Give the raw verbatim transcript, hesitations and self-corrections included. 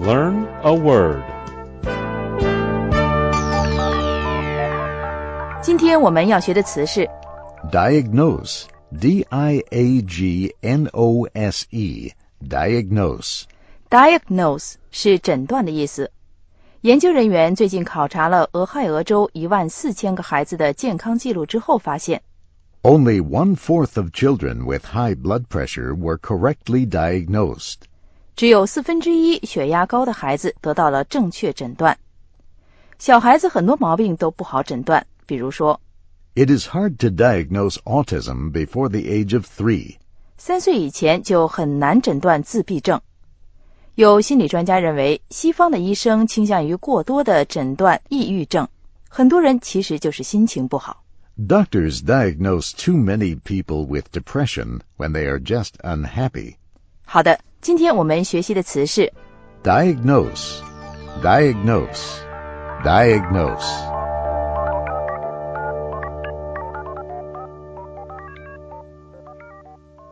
Learn a word. 今天我们要学的词是 diagnose, D I A G N O S E, diagnose. diagnose 是诊断的意思。研究人员最近考察了俄亥俄州一万四千个孩子的健康记录之后发现 Only one-fourth of children with high blood pressure were correctly diagnosed. 只有四分之一血压高的孩子得到了正确诊断。小孩子很多毛病都不好诊断，比如说 It is hard to diagnose autism before the age of three. 三岁以前就很难诊断自闭症。有心理专家认为，西方的医生倾向于过多的诊断抑郁症，很多人其实就是心情不好。 Doctors diagnose too many people with depression when they are just unhappy. 好的，今天我们学习的词是 diagnose, diagnose, diagnose.